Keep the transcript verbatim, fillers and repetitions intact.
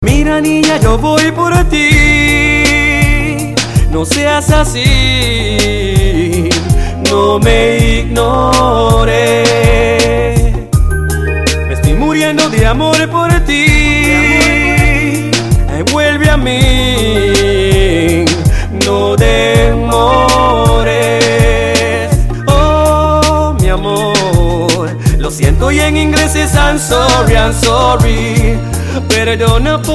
Mira niña, yo voy por ti, no seas así, no me ignores. Me estoy muriendo de amor por ti, eh, vuelve a mí, no demores. Oh, mi amor, lo siento y en inglés es I'm sorry, I'm sorry. Perdona por